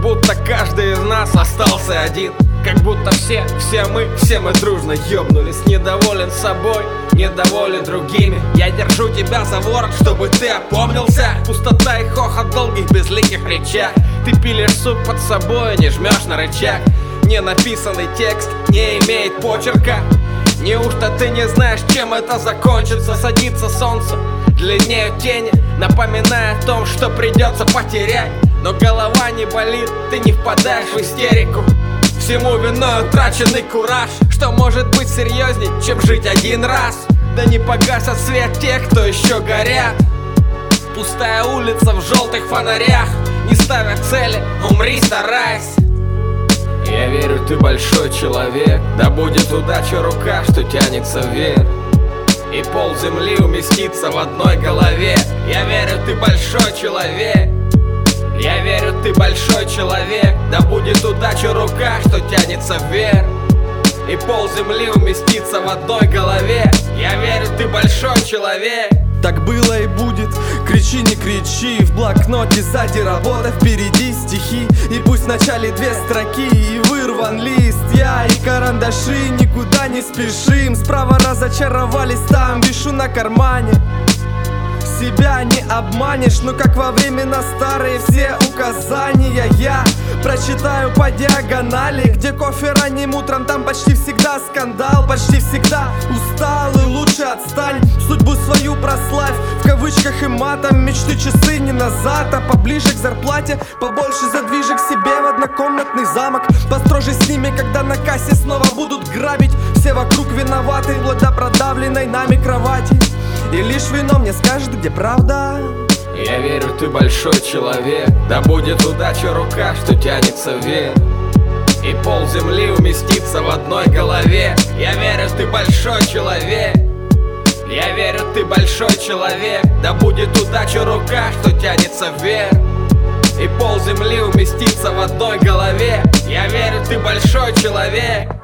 будто каждый из нас остался один. Как будто все мы дружно ёбнулись. Недоволен собой, недоволен другими. Я держу тебя за ворот, чтобы ты опомнился. Пустота и хохот долгих безликих речах. Ты пилишь сук под собой, не жмешь на рычаг. Не написанный текст не имеет почерка. Неужто ты не знаешь, чем это закончится? Садится солнце, длиннеют тени, напоминая о том, что придется потерять. Но голова не болит, ты не впадаешь в истерику. Всему виной утраченный кураж. Что может быть серьезней, чем жить один раз? Да не погасят свет тех, кто еще горят. Пустая улица в желтых фонарях. Не ставя цели, умри, старайся. Я верю, ты большой человек. Да будет удача рука, что тянется вверх. И пол земли уместится в одной голове. Я верю, ты большой человек. Я верю, ты большой человек. Да будет удача рука, что тянется вверх. И пол земли уместится в одной голове. Я верю, ты большой человек. Так было и будет, кричи, не кричи. В блокноте сзади работа, впереди стихи. И пусть в начале две строки и вырван лист. Я и карандаши никуда не спешим. Справа разочаровались, там вишу на кармане. Себя не обманешь, но как во времена старые все указания я прочитаю по диагонали. Где кофе ранним утром, там почти всегда скандал. Почти всегда устал и лучше отстань. Судьбу свою прославь, в кавычках и матом. Мечты часы не назад, а поближе к зарплате. Побольше задвижек себе в однокомнатный замок. Построже с ними, когда на кассе снова будут грабить. Все вокруг виноваты, вплоть до продавленной нами кровати. И лишь вино мне скажет, где правда. Я верю, ты большой человек. Да будет удача рука, что тянется вверх. И пол земли уместится в одной голове. Я верю, ты большой человек. Я верю, ты большой человек. Да будет удача рука, что тянется вверх. И пол земли уместится в одной голове. Я верю, ты большой человек.